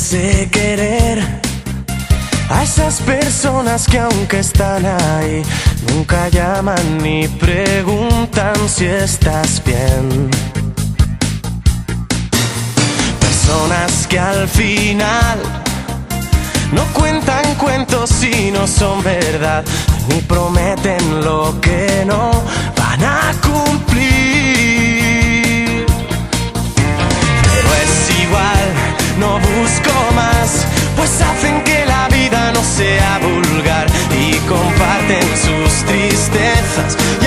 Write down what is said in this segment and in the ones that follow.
sé querer a esas personas que aunque están ahí nunca llaman ni preguntan si estás bien. Personas que al final no cuentan cuentos y no son verdad, ni prometen lo que no van a cumplir. Pero es igual, no busco más, pues hacen que la vida no sea vulgar y comparten sus tristezas y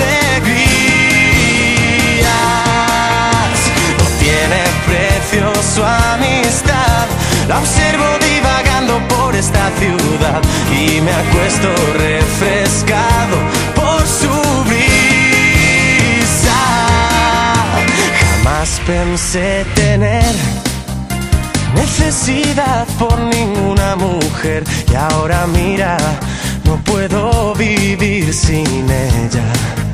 alegrías. No tiene precio su amistad, la observo divagando por esta ciudad y me acuesto refrescado por su brisa. Jamás pensé tener necesidad por ninguna mujer y ahora mira, no puedo vivir sin ella.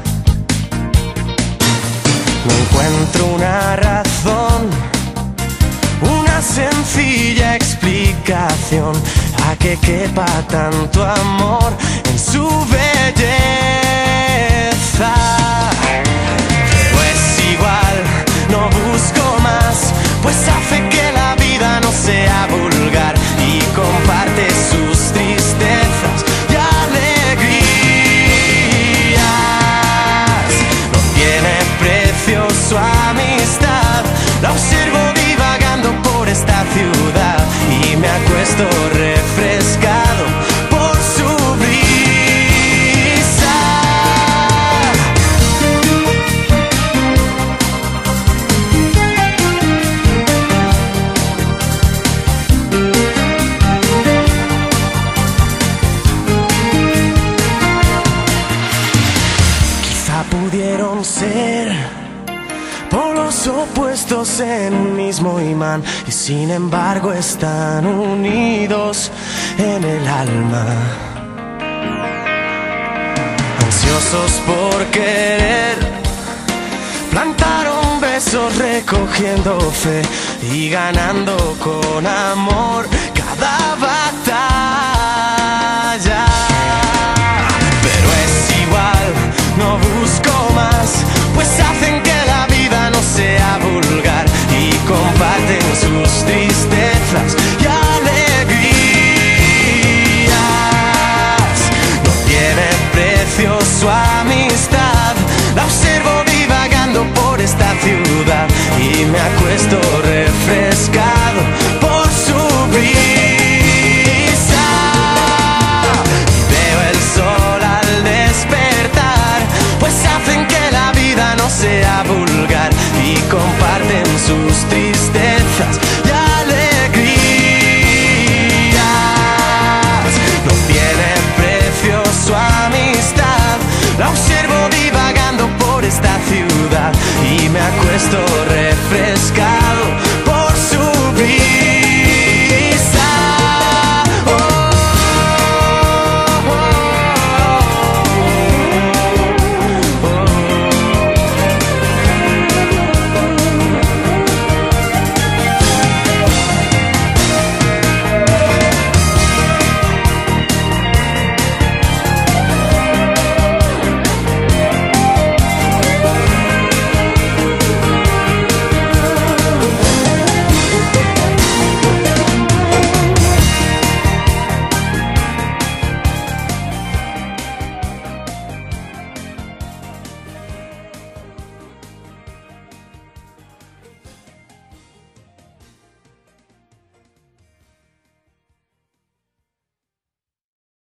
No encuentro una razón, una sencilla explicación a que quepa tanto amor en su belleza. Pero es igual, no busco más, pues hace que la vida no sea vulgar y comparte sus tristezas y alegrías. No tiene precio su amistad, la observo divagando por esta ciudad y me acuesto refrescado por su brisa. Pudieron ser polos opuestos en un mismo imán y sin embargo están unidos en el alma. Ansiosos por querer, plantaron besos recogiendo fe y ganando con amor cada batalla. Pero es igual, no busco más, pues hacen que la vida no sea vulgar y comparten sus tristezas y alegrías. No tiene precio su amistad, la observo divagando por esta ciudad y me acuesto refrescado por su brisa.